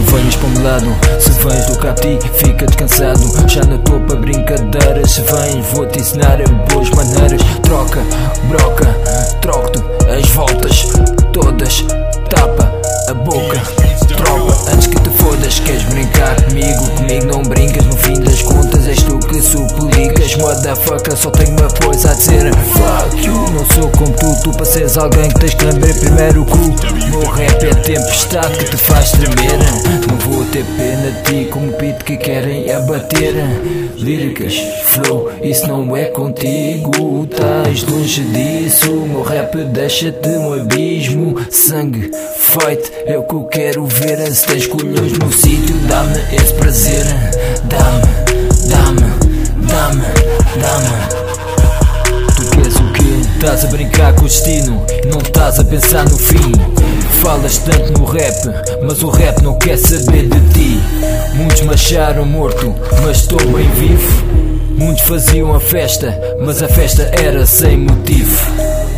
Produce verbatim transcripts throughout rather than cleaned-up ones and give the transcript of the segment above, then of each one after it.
venhas para o meu lado, se vens do Capti, fica descansado. Já não estou para brincadeiras, se vens vou-te ensinar a boas maneiras. Troca, broca, troco-te as voltas todas, tapa a boca, tropa antes que te fodas. Queres brincar comigo? Comigo não brincas, no fim das contas és tu que suplicas. Motherfucker, só tenho uma coisa a dizer: fuck you. Não sou como tu, tu para seres alguém que tens que lamber primeiro o cu. Meu rap é tempestade que te faz tremer. Não vou ter pena de ti como pito que querem abater. Líricas, flow, isso não é contigo, estás longe disso. Meu rap deixa-te no abismo. Sangue, fight, é o que eu quero ver. Se tens colhões no sítio, dá-me esse prazer. Dá-me, dá-me, dá-me, dá-me. Tu queres o quê? Estás a brincar com o destino e não estás a pensar no fim. Falas tanto no rap, mas o rap não quer saber de ti. Muitos me acharam morto, mas estou bem vivo. Muitos faziam a festa, mas a festa era sem motivo.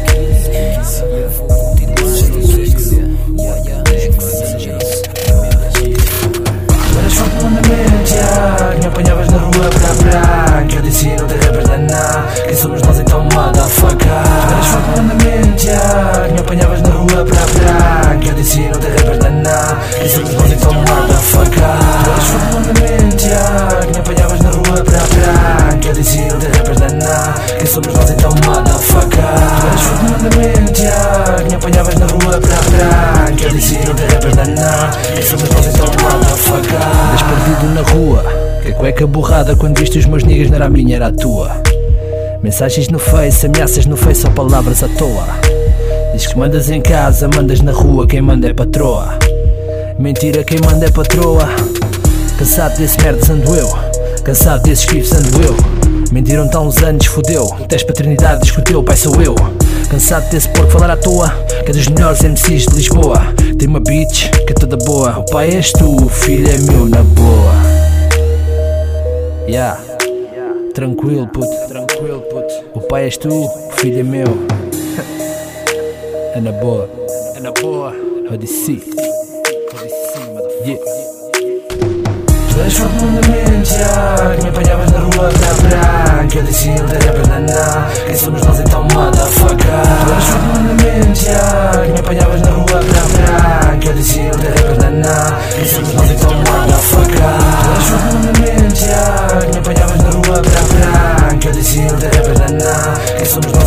Me apanhavas na rua pra branca, eu disse não te rappers da nada. Quem somos nós então, motherfucker? Eras forte na mente, me apanhavas na rua pra branca, eu disse não te rappers da nada. Quem somos nós então, motherfucker? Eras forte na mente, me apanhavas na rua pra branca, eu disse não te rappers da nada. Quem somos nós então, motherfucker? Eras forte na mente, me apanhavas na rua pra branca, eu disse não te rappers da nada. Quem somos nós então, motherfucker? Eras perdido na rua, que a cueca borrada quando viste os meus niggas não era a minha, era a tua. Mensagens no face, ameaças no face, só palavras à toa. Diz que mandas em casa, mandas na rua, quem manda é patroa. Mentira, quem manda é patroa. Cansado desse merda ando eu, cansado desses grifes ando eu. Mentiram-te há uns anos, fodeu, tens paternidade, diz que o teu pai sou eu. Cansado desse porco falar à toa, que é dos melhores M Cs de Lisboa. Tem uma bitch que é toda boa, o pai és tu, o filho é meu na boa. Yeah, tranquilo puto, tranquilo puto. O pai és tu, o filho é meu. É na boa, é na boa. Odyssey, Odyssey, motherfucker. Yeah. Tu eras forte na mente, me apanhavas na rua pra branca, eu disse não te rappers da nada. Quem somos nós então, motherfucker? Tu eras forte na mente, me apanhavas na rua pra branca, eu disse não te rappers da nada. Quem somos nós então, motherfucker? Tu eras forte na mente, me apanhavas na rua pra branca, eu disse não te rappers da nada. Quem somos nós